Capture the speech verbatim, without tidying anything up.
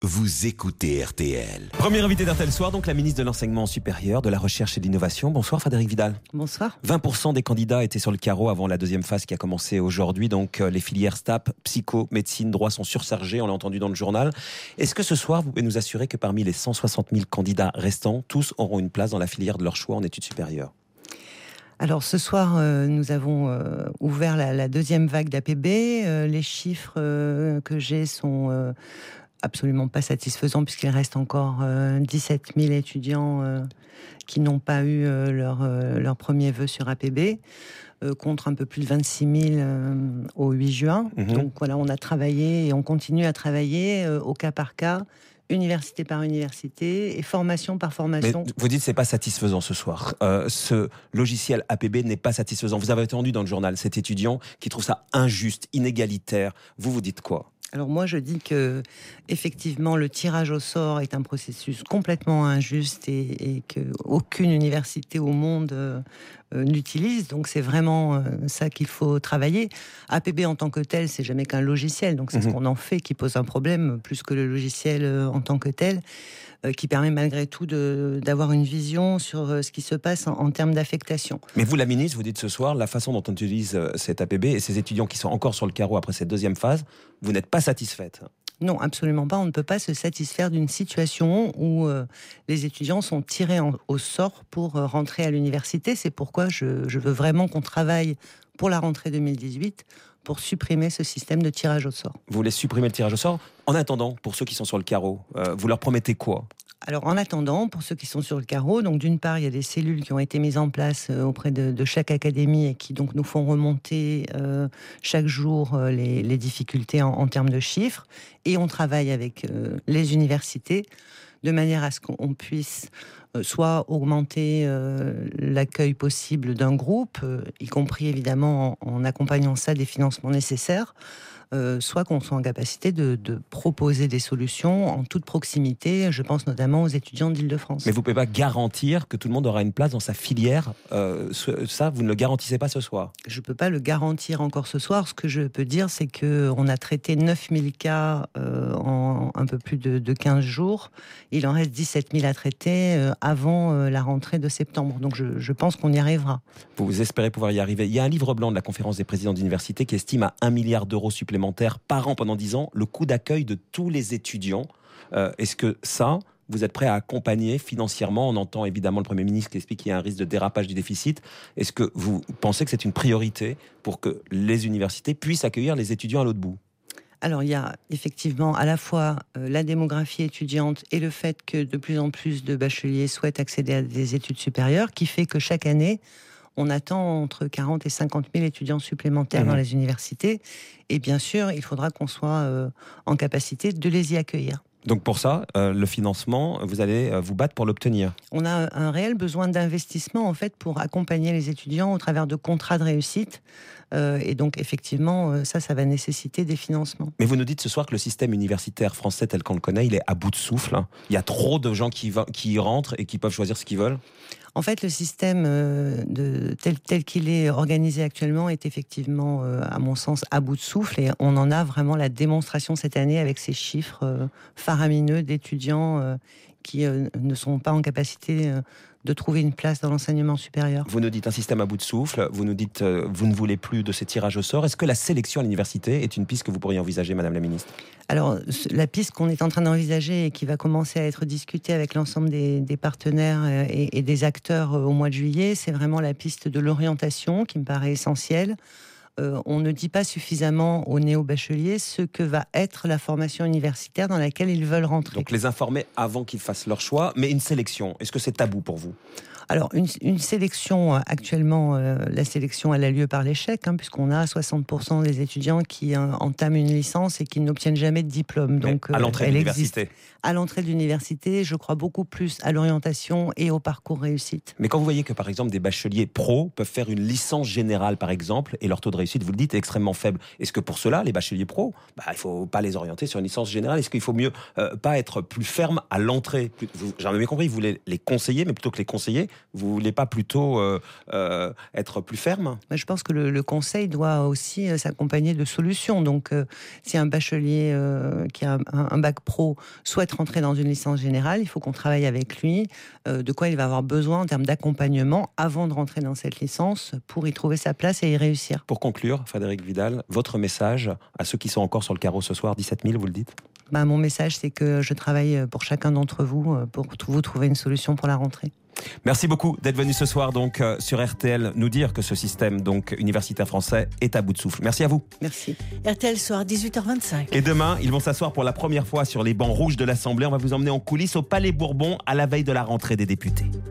Vous écoutez R T L. Premier invité d'R T L Soir, donc la ministre de l'Enseignement supérieur, de la Recherche et de l'Innovation. Bonsoir Frédérique Vidal. Bonsoir. vingt pour cent des candidats étaient sur le carreau avant la deuxième phase qui a commencé aujourd'hui. Donc euh, les filières S T A P, psycho, médecine, droit sont surchargées, on l'a entendu dans le journal. Est-ce que ce soir, vous pouvez nous assurer que parmi les cent soixante mille candidats restants, tous auront une place dans la filière de leur choix en études supérieures ? Alors ce soir, euh, nous avons euh, ouvert la, la deuxième vague d'A P B. Euh, les chiffres euh, que j'ai sont... Euh, absolument pas satisfaisant puisqu'il reste encore euh, dix-sept mille étudiants euh, qui n'ont pas eu euh, leur, euh, leur premier vœu sur A P B, euh, contre un peu plus de vingt-six mille euh, au huit juin. Mmh. Donc voilà, on a travaillé et on continue à travailler euh, au cas par cas, université par université et formation par formation. Mais vous dites que ce n'est pas satisfaisant ce soir. Euh, ce logiciel A P B n'est pas satisfaisant. Vous avez entendu dans le journal cet étudiant qui trouve ça injuste, inégalitaire. Vous vous dites quoi ? Alors moi, je dis que effectivement, le tirage au sort est un processus complètement injuste et, et que aucune université au monde euh, euh, n'utilise. Donc c'est vraiment euh, ça qu'il faut travailler. A P B en tant que tel, c'est jamais qu'un logiciel. Donc c'est mmh. ce qu'on en fait qui pose un problème, plus que le logiciel euh, en tant que tel, euh, qui permet malgré tout de, d'avoir une vision sur euh, ce qui se passe en, en termes d'affectation. Mais vous, la ministre, vous dites ce soir, la façon dont on utilise euh, cet A P B et ces étudiants qui sont encore sur le carreau après cette deuxième phase, vous n'êtes pas satisfaite ? Non, absolument pas. On ne peut pas se satisfaire d'une situation où euh, les étudiants sont tirés en, au sort pour euh, rentrer à l'université. C'est pourquoi je, je veux vraiment qu'on travaille pour la rentrée deux mille dix-huit pour supprimer ce système de tirage au sort. Vous voulez supprimer le tirage au sort ? En attendant, pour ceux qui sont sur le carreau, euh, vous leur promettez quoi ? Alors, en attendant, pour ceux qui sont sur le carreau, donc d'une part, il y a des cellules qui ont été mises en place euh, auprès de, de chaque académie et qui donc nous font remonter euh, chaque jour euh, les, les difficultés en, en termes de chiffres. Et on travaille avec euh, les universités de manière à ce qu'on puisse euh, soit augmenter euh, l'accueil possible d'un groupe, euh, y compris évidemment en, en accompagnant ça des financements nécessaires, Euh, soit qu'on soit en capacité de, de proposer des solutions en toute proximité. Je pense notamment aux étudiants d'Île-de-France. Mais vous ne pouvez pas garantir que tout le monde aura une place dans sa filière. Euh, ça, vous ne le garantissez pas ce soir. Je ne peux pas le garantir encore ce soir. Ce que je peux dire, c'est qu'on a traité neuf mille cas euh, en un peu plus de, de quinze jours. Il en reste dix-sept mille à traiter euh, avant euh, la rentrée de septembre. Donc je, je pense qu'on y arrivera. Vous espérez pouvoir y arriver. Il y a un livre blanc de la conférence des présidents d'université qui estime à un milliard d'euros supplémentaires par an pendant dix ans le coût d'accueil de tous les étudiants. Euh, est-ce que ça, vous êtes prêt à accompagner financièrement ? On entend évidemment le Premier ministre qui explique qu'il y a un risque de dérapage du déficit. Est-ce que vous pensez que c'est une priorité pour que les universités puissent accueillir les étudiants à l'autre bout ? Alors, il y a effectivement à la fois euh, la démographie étudiante et le fait que de plus en plus de bacheliers souhaitent accéder à des études supérieures, qui fait que chaque année, on attend entre quarante et cinquante mille étudiants supplémentaires mmh. dans les universités. Et bien sûr, il faudra qu'on soit euh, en capacité de les y accueillir. Donc pour ça, euh, le financement, vous allez euh, vous battre pour l'obtenir. On a un réel besoin d'investissement en fait pour accompagner les étudiants au travers de contrats de réussite. Euh, et donc effectivement, ça, ça va nécessiter des financements. Mais vous nous dites ce soir que le système universitaire français tel qu'on le connaît, il est à bout de souffle. Hein. Il y a trop de gens qui, va, qui y rentrent et qui peuvent choisir ce qu'ils veulent. En fait, le système euh, de, tel, tel qu'il est organisé actuellement est effectivement, euh, à mon sens, à bout de souffle. Et on en a vraiment la démonstration cette année avec ces chiffres euh, faramineux d'étudiants euh, qui euh, ne sont pas en capacité euh, de trouver une place dans l'enseignement supérieur. Vous nous dites un système à bout de souffle, vous nous dites euh, vous ne voulez plus de ces tirages au sort. Est-ce que la sélection à l'université est une piste que vous pourriez envisager, Madame la Ministre ? Alors, la piste qu'on est en train d'envisager et qui va commencer à être discutée avec l'ensemble des, des partenaires et, et des acteurs au mois de juillet, c'est vraiment la piste de l'orientation qui me paraît essentielle. Euh, on ne dit pas suffisamment aux néo-bacheliers ce que va être la formation universitaire dans laquelle ils veulent rentrer. Donc les informer avant qu'ils fassent leur choix, mais une sélection, est-ce que c'est tabou pour vous ? Alors, une, une sélection, actuellement, euh, la sélection, elle a lieu par l'échec, hein, puisqu'on a soixante pour cent des étudiants qui euh, entament une licence et qui n'obtiennent jamais de diplôme. Donc, à l'entrée de l'université. À l'entrée de l'université, je crois beaucoup plus à l'orientation et au parcours réussite. Mais quand vous voyez que, par exemple, des bacheliers pros peuvent faire une licence générale, par exemple, et leur taux de réussite réussite, vous le dites, est extrêmement faible. Est-ce que pour cela, les bacheliers pro, bah, il ne faut pas les orienter sur une licence générale? Est-ce qu'il faut mieux euh, pas être plus ferme à l'entrée? J'ai bien compris, vous voulez les conseiller, mais plutôt que les conseiller, vous ne voulez pas plutôt euh, euh, être plus ferme? Je pense que le, le conseil doit aussi euh, s'accompagner de solutions. Donc, euh, si un bachelier euh, qui a un, un bac pro souhaite rentrer dans une licence générale, il faut qu'on travaille avec lui euh, de quoi il va avoir besoin en termes d'accompagnement avant de rentrer dans cette licence pour y trouver sa place et y réussir. Pour conclure, Frédérique Vidal, votre message à ceux qui sont encore sur le carreau ce soir, dix-sept mille, vous le dites? Bah, mon message, c'est que je travaille pour chacun d'entre vous pour vous trouver une solution pour la rentrée. Merci beaucoup d'être venu ce soir donc euh, sur R T L nous dire que ce système donc universitaire français est à bout de souffle. Merci à vous. Merci. R T L soir dix-huit heures vingt-cinq. Et demain, ils vont s'asseoir pour la première fois sur les bancs rouges de l'Assemblée. On va vous emmener en coulisses au Palais Bourbon à la veille de la rentrée des députés.